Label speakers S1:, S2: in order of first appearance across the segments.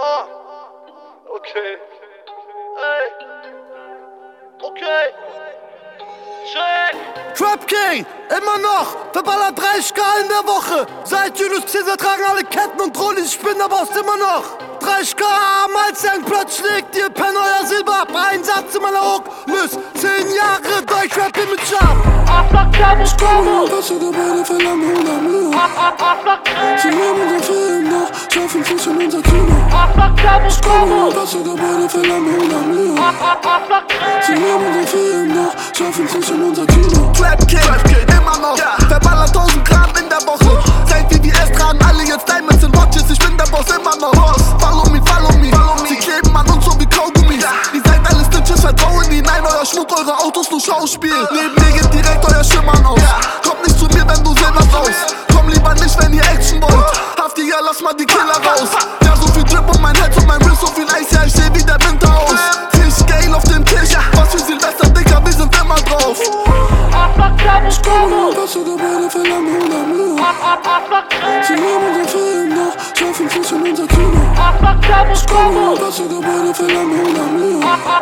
S1: Okay. Ey. Okay. Check.
S2: Trap King, immer noch, verballert 30k in der Woche. Seit Julius Caesar tragen alle Ketten und Rollis, ich bin der Boss immer noch. 30k als ein Platz schlägt, ihr pennt euer Silber ab. Ein Satz in meiner Hook, löst 10 Jahre Deutschrap-Image ab.
S3: Ich komme, Wasser dabei, verlangen 100 Millionen. Sie nehmen unseren Film noch, schaffen Fuß in unser Kino. Ich komme, Wasser dabei, verlangen 100 Millionen. Sie nehmen unseren Film noch, schaffen Fuß in unser Kino.
S2: Trap King, immer noch, verballert 1000 Gramm in der Woche. Seit VVS tragen alle jetzt Diamonds in Watches, ich bin der Boss immer noch. Follow me, sie kleben an uns so wie Kaugummis. Ihr seid alle Stitches, vertrauen nie, nein, euer Schmuck, eure Autos, nur Schauspiel. Neben mir geht direkt euer Schimmern aus. Kommt nicht zu mir, wenn du Silber raus. Komm lieber nicht, wenn ihr Action wollt. Haftiger, lass mal die Killer raus. Ja, so viel Drip um mein Herz und mein Wrist, so viel Eis, ja, ich seh wie der Winter aus. Fisch, Gale auf dem Tisch, was für Silvester, Dicker, wir sind immer drauf.
S3: Ich komme, Wasser dabei, verlangen 100 Millionen. Sie nehmen unseren Film noch, schaffen Fuß in unser Kino. Ich komme, Wasser dabei, verlangen 100 Millionen.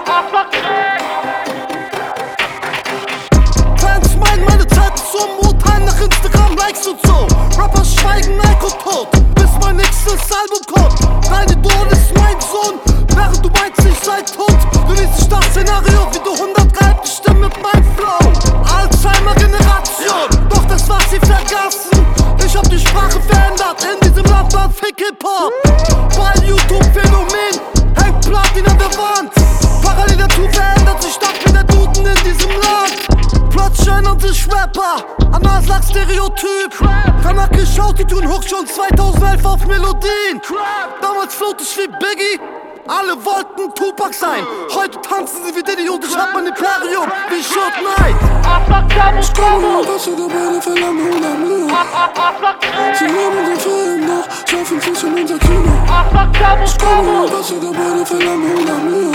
S2: Fans meinen, meine Zeit ist unmutig, nach Instagram, Likes und so. Rappers schweigen, Alkohol tot, bis mein nächstes Album kommt. Dein Idol ist mein Sohn, während du meinst, ich sei tot. Du liest nicht das Szenario, wie du 100 reibt, ich stimme mit meinem Flow. Alzheimer-Generation, doch das was sie vergaßen. Ich hab die Sprache verändert, in diesem Land war Fick Hip-Hop. Weil YouTube-Phänomen hängt Platin an der Wand. Parallel dazu verändert sich das mit der Duden in diesem Land. Plötzlich erinnern sich Rapper an Aslak-Stereotyp. Danach geschaut, die tun Hook schon 2011 auf Melodien. Damals float ich wie Biggie, alle wollten Tupac sein. Heute tanzen sie wie Diddy und ich hab mein Imperium wie Shoot Knight.
S3: Ich komme, Wasser dabei, verlangen 100 Millionen. Sie nehmen unseren Film noch, schaffen Fuß in unser Kino. Ich komme, Wasser dabei, verlangen 100 Millionen.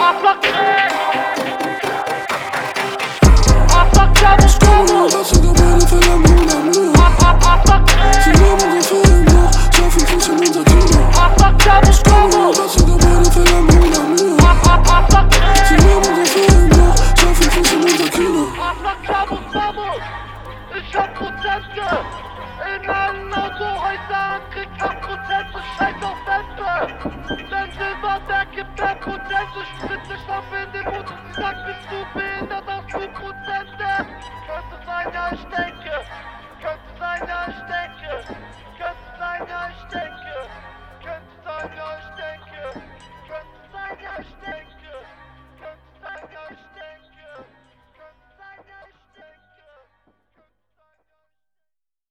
S3: Ich komme, Wasser dabei, verlangen 100 Millionen. Sie nehmen unseren Film noch, schaffen Fuß in unser Kino. Ich komme, Wasser dabei, verlangen 100 Millionen. Sie nehmen unseren Film noch, schaffen Fuß in unser Kino.
S1: Ich hab Prozente in allen Autohäusern, krieg 8%, scheiß auf Fenster. Denn Silberberg gibt mehr Prozent, ich spritze Stoff in den Mund, sag